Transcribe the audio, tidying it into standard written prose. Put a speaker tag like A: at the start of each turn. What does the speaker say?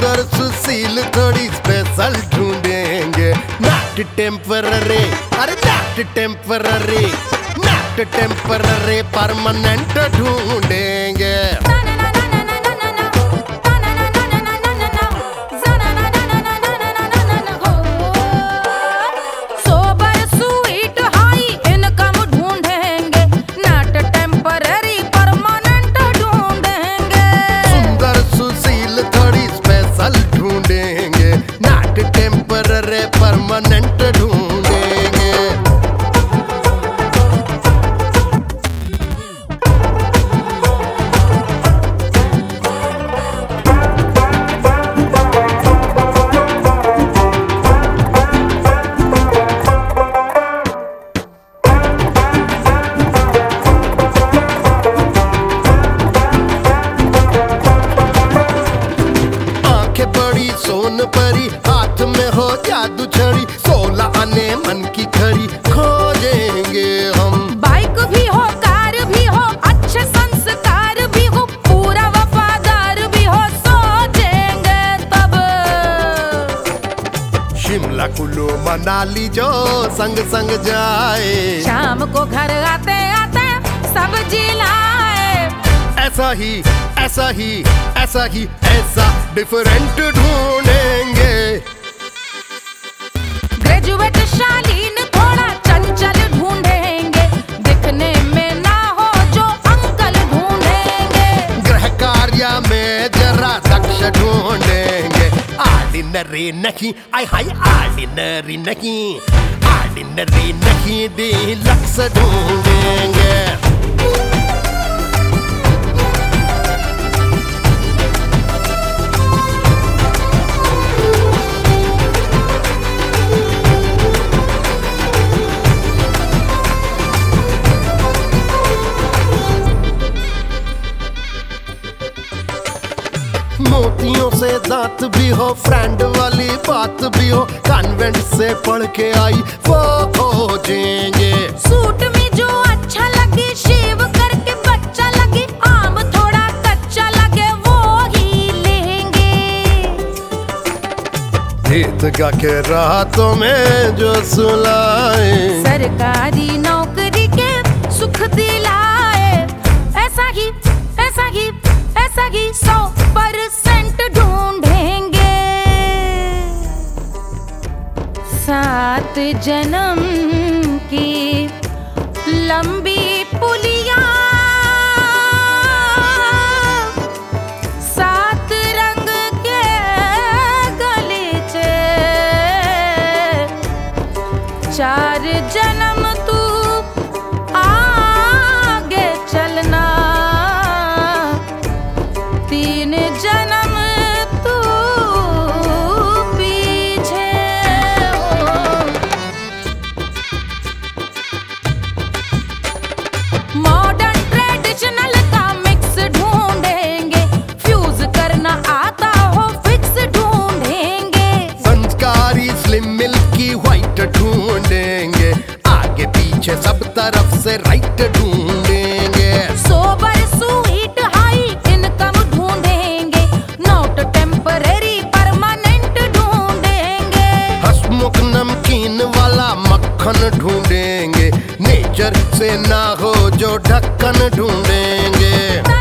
A: सुंदर सुशील थोड़ी स्पेशल ढूंढेंगे, नॉट टेम्पररी, अरे not temporary, not temporary, permanent ढूंढेंगे। परमानेंट ढूंढेंगे। आंखें बड़ी सोन परी, हाथ में हो जादू छड़ी, 16 आने मन की खरी खोजेंगे हम।
B: बाइक भी हो, कार भी हो, अच्छे संस्कार भी हो, पूरा वफादार भी हो, सोचेंगे तब।
A: शिमला कुल्लू मनाली जो संग संग जाए,
B: शाम को घर आते आते सब्जी लाए।
A: ऐसा ही ऐसा ही ऐसा ही ऐसा डिफरेंट ढूंढेंगे।
B: ग्रेजुएट शालीन थोड़ा चंचल ढूंढेंगे, दिखने में ना हो जो अंकल ढूंढेंगे।
A: गृह कार्य में जरा दक्ष ढूंढेंगे, ऑर्डिनरी नहीं, आय हाय ऑर्डिनरी नहीं, ऑर्डिनरी नहीं, डीलक्स ढूंढेंगे। मोतियों से दांत भी हो, फ्रेंड वाली बात भी हो, कॉन्वेंट से पढ़ के आई वो खोजेंगे।
B: सूट में जो अच्छा लगे, शेव करके बच्चा लगे, आम थोड़ा कच्चा लगे, वो ही लेंगे।
A: गीत गा के रातों में जो सुलाए,
B: सरकारी नौकरी के सुख दिलाए। ऐसा ही ऐसा ही ऐसा ही 100% ढूंढेंगे। 7 जन्म की लंबी पुलिया, 7 रंग के गलीचे, 4 जन्म तू आगे चलना, 3 जन्म तू पीछे हो। मॉडर्न ट्रेडिशनल का मिक्स ढूंढेंगे, फ्यूज करना आता हो फिक्स ढूंढेंगे।
A: संस्कारी स्लिम मिल्की व्हाइट ढूंढेंगे, आगे पीछे सब तरफ से राइट ढूंढेंगे।
B: सोबर स्वीट हाई इनकम ढूंढेंगे, नॉट टेम्पररी, परमानेंट ढूंढेंगे।
A: हंसमुख नमकीन वाला मक्खन ढूंढेंगे, नेचर से ना हो जो ढक्कन ढूंढेंगे।